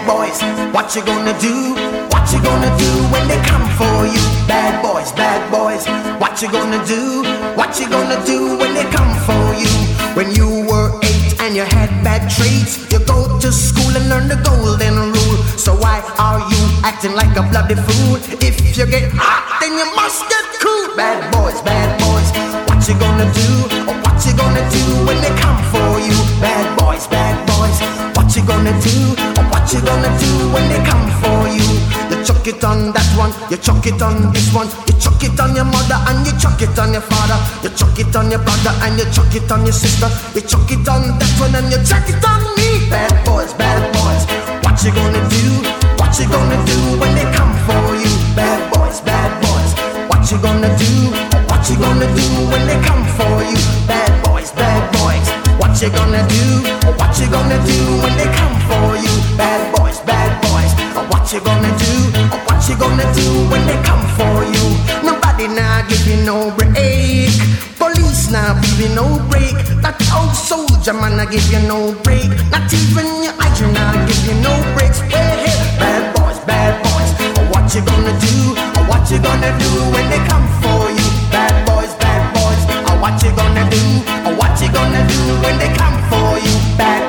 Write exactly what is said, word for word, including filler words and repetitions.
boys, what you gonna do? What you gonna do when they come for you? Bad boys, bad boys, what you gonna do? What you gonna do when they come for you? When you were eight and you had bad traits, you go to school and learn the golden rule. So why are you acting like a bloody fool? If you get hot, then you must get cool. Bad boys, bad boys, what you gonna do? Or what you gonna do when they come for you? Bad boys, bad boys, what you gonna do? Or what you gonna do when they come for you? You chuck it on that one, you chuck it on this one, you chuck it on your mother and you chuck it on your father, you chuck it on your brother and you chuck it on your sister, you chuck it on that one and you chuck it on me. Bad boys, bad boys, what you gonna do? What you gonna do when they come for you? Bad boys, bad boys, what you gonna do? What you gonna do when they come for you? Bad boys, bad boys, what you gonna do? What you gonna do when they come for you? Bad boys, bad boys, what you gonna do? What you gonna do when they come for you? Nobody now give you no break. Police now give you no break. That old soldier man now give you no break. Not even your eyes now give you no breaks. Hey, hey, bad boys, bad boys, what you gonna do? What you gonna do when they come for you? Bad boys, bad boys, what you gonna do? What you gonna do when they come for you? Bad